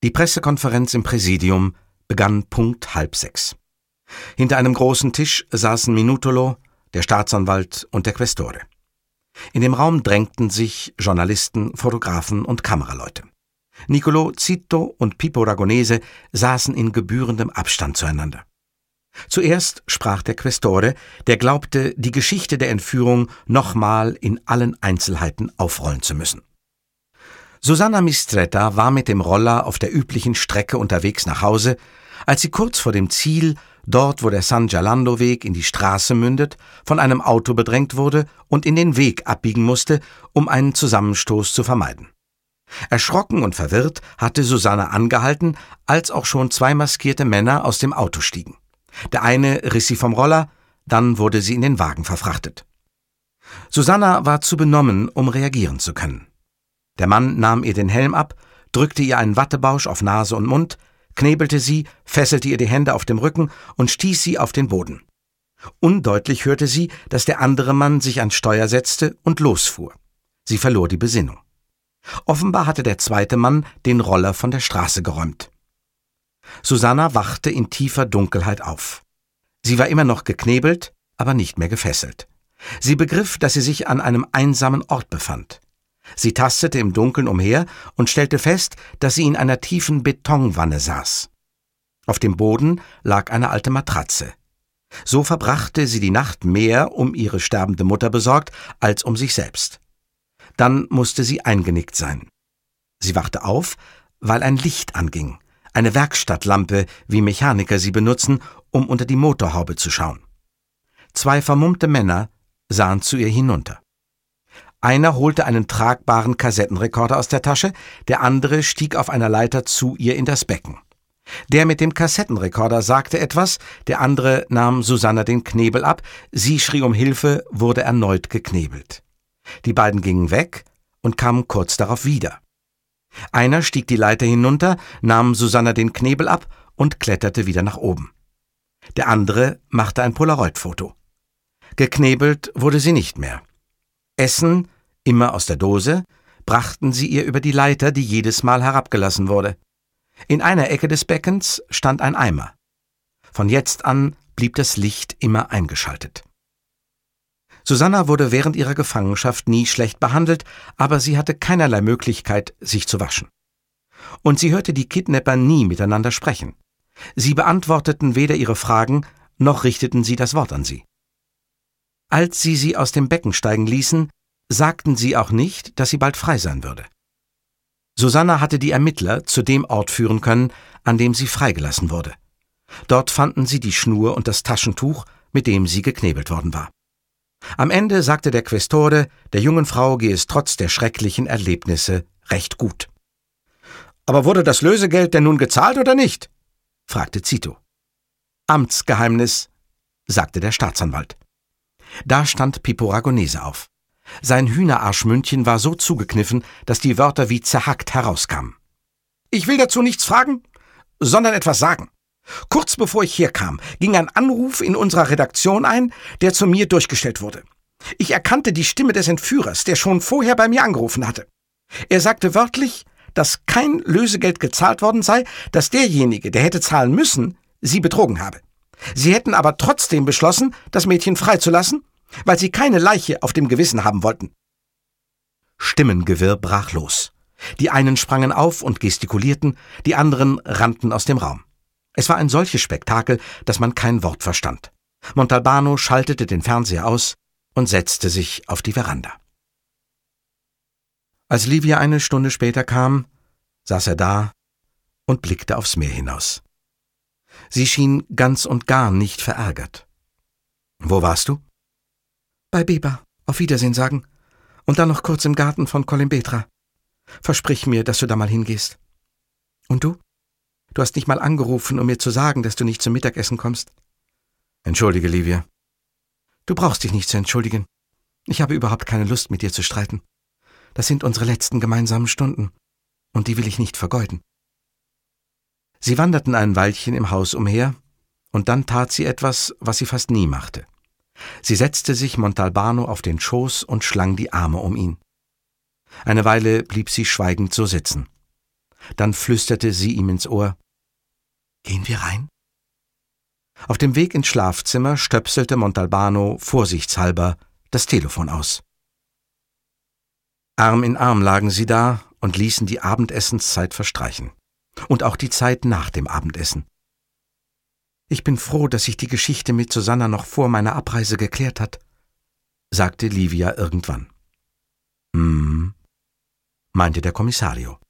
Die Pressekonferenz im Präsidium begann Punkt 5:30. Hinter einem großen Tisch saßen Minutolo, der Staatsanwalt und der Questore. In dem Raum drängten sich Journalisten, Fotografen und Kameraleute. Niccolò Zito und Pippo Ragonese saßen in gebührendem Abstand zueinander. Zuerst sprach der Questore, der glaubte, die Geschichte der Entführung nochmal in allen Einzelheiten aufrollen zu müssen. Susanna Mistretta war mit dem Roller auf der üblichen Strecke unterwegs nach Hause, als sie kurz vor dem Ziel, dort wo der San Gerlando-Weg in die Straße mündet, von einem Auto bedrängt wurde und in den Weg abbiegen musste, um einen Zusammenstoß zu vermeiden. Erschrocken und verwirrt hatte Susanna angehalten, als auch schon 2 maskierte Männer aus dem Auto stiegen. Der eine riss sie vom Roller, dann wurde sie in den Wagen verfrachtet. Susanna war zu benommen, um reagieren zu können. Der Mann nahm ihr den Helm ab, drückte ihr einen Wattebausch auf Nase und Mund, knebelte sie, fesselte ihr die Hände auf dem Rücken und stieß sie auf den Boden. Undeutlich hörte sie, dass der andere Mann sich ans Steuer setzte und losfuhr. Sie verlor die Besinnung. Offenbar hatte der zweite Mann den Roller von der Straße geräumt. Susanna wachte in tiefer Dunkelheit auf. Sie war immer noch geknebelt, aber nicht mehr gefesselt. Sie begriff, dass sie sich an einem einsamen Ort befand. Sie tastete im Dunkeln umher und stellte fest, dass sie in einer tiefen Betonwanne saß. Auf dem Boden lag eine alte Matratze. So verbrachte sie die Nacht mehr um ihre sterbende Mutter besorgt, als um sich selbst. Dann musste sie eingenickt sein. Sie wachte auf, weil ein Licht anging, eine Werkstattlampe, wie Mechaniker sie benutzen, um unter die Motorhaube zu schauen. 2 vermummte Männer sahen zu ihr hinunter. Einer holte einen tragbaren Kassettenrekorder aus der Tasche, der andere stieg auf einer Leiter zu ihr in das Becken. Der mit dem Kassettenrekorder sagte etwas, der andere nahm Susanna den Knebel ab, sie schrie um Hilfe, wurde erneut geknebelt. Die beiden gingen weg und kamen kurz darauf wieder. Einer stieg die Leiter hinunter, nahm Susanna den Knebel ab und kletterte wieder nach oben. Der andere machte ein Polaroid-Foto. Geknebelt wurde sie nicht mehr. Essen, immer aus der Dose, brachten sie ihr über die Leiter, die jedes Mal herabgelassen wurde. In einer Ecke des Beckens stand ein Eimer. Von jetzt an blieb das Licht immer eingeschaltet. Susanna wurde während ihrer Gefangenschaft nie schlecht behandelt, aber sie hatte keinerlei Möglichkeit, sich zu waschen. Und sie hörte die Kidnapper nie miteinander sprechen. Sie beantworteten weder ihre Fragen, noch richteten sie das Wort an sie. Als sie aus dem Becken steigen ließen, sagten sie auch nicht, dass sie bald frei sein würde. Susanna hatte die Ermittler zu dem Ort führen können, an dem sie freigelassen wurde. Dort fanden sie die Schnur und das Taschentuch, mit dem sie geknebelt worden war. Am Ende sagte der Questore, der jungen Frau gehe es trotz der schrecklichen Erlebnisse recht gut. »Aber wurde das Lösegeld denn nun gezahlt oder nicht?« fragte Zito. »Amtsgeheimnis«, sagte der Staatsanwalt. Da stand Pippo Ragonese auf. Sein Hühnerarschmündchen war so zugekniffen, dass die Wörter wie zerhackt herauskamen. »Ich will dazu nichts fragen, sondern etwas sagen. Kurz bevor ich herkam, ging ein Anruf in unserer Redaktion ein, der zu mir durchgestellt wurde. Ich erkannte die Stimme des Entführers, der schon vorher bei mir angerufen hatte. Er sagte wörtlich, dass kein Lösegeld gezahlt worden sei, dass derjenige, der hätte zahlen müssen, sie betrogen habe. Sie hätten aber trotzdem beschlossen, das Mädchen freizulassen, weil sie keine Leiche auf dem Gewissen haben wollten.« Stimmengewirr brach los. Die einen sprangen auf und gestikulierten, die anderen rannten aus dem Raum. Es war ein solches Spektakel, dass man kein Wort verstand. Montalbano schaltete den Fernseher aus und setzte sich auf die Veranda. Als Livia eine Stunde später kam, saß er da und blickte aufs Meer hinaus. Sie schien ganz und gar nicht verärgert. »Wo warst du?« »Bei Beba. Auf Wiedersehen sagen. Und dann noch kurz im Garten von Colimbetra. Versprich mir, dass du da mal hingehst.« »Und du? Du hast nicht mal angerufen, um mir zu sagen, dass du nicht zum Mittagessen kommst.« »Entschuldige, Livia.« »Du brauchst dich nicht zu entschuldigen. Ich habe überhaupt keine Lust, mit dir zu streiten. Das sind unsere letzten gemeinsamen Stunden, und die will ich nicht vergeuden.« Sie wanderten ein Weilchen im Haus umher, und dann tat sie etwas, was sie fast nie machte. Sie setzte sich Montalbano auf den Schoß und schlang die Arme um ihn. Eine Weile blieb sie schweigend so sitzen. Dann flüsterte sie ihm ins Ohr: »Gehen wir rein?« Auf dem Weg ins Schlafzimmer stöpselte Montalbano vorsichtshalber das Telefon aus. Arm in Arm lagen sie da und ließen die Abendessenszeit verstreichen. Und auch die Zeit nach dem Abendessen. »Ich bin froh, dass sich die Geschichte mit Susanna noch vor meiner Abreise geklärt hat«, sagte Livia irgendwann. »Meinte der Kommissario.